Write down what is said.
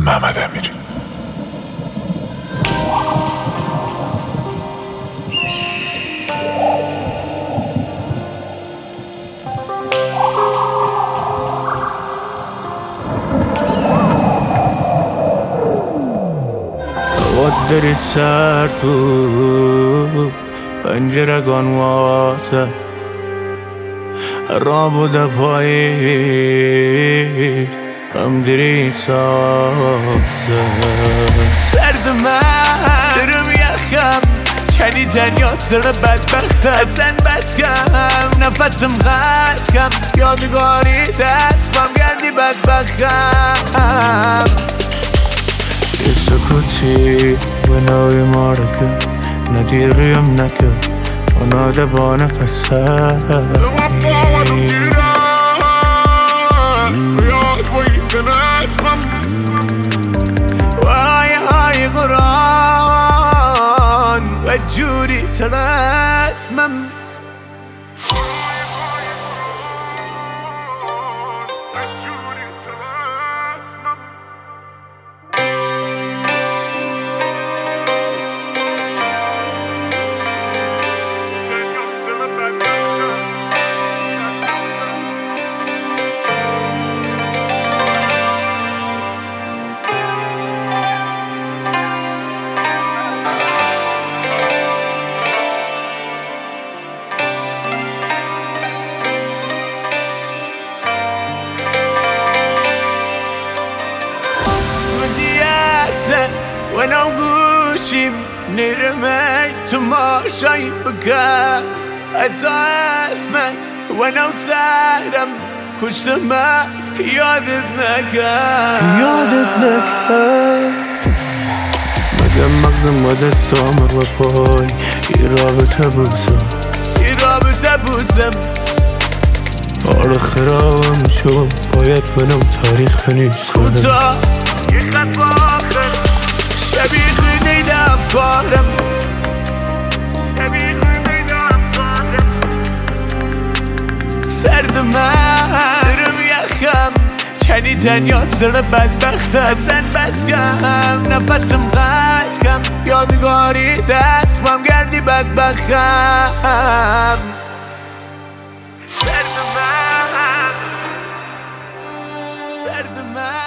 محمد امیری. داری سرد بود پنجره گانوازه را بوده پایی هم دیری سازه سرد من درم یخم شنیدن یا سر بدبختم اصلا بس کم نفسم غد کم یادگاری دستم گردی بدبختم یه سکوتی و نوی مارکه ندیریم نکه اونا دبانه قصه وای های قرآن و جوری تلسمم و نو گوشیم نرمه تماشایی بکن حتی اسمه و نو سرم کشتمه که یادت نکن مگه مغزم و دستام و پای یه رابطه بوزم حال خرابم شد باید بنام تاریخ بنویس کنم کوتا یه خط باخر شبیه خیلی افکارم سرد من درم یخم شنیدن یا سر بدبختم اصلا بس کم نفسم غد کم یادگاری دستم گردی بدبختم سرد من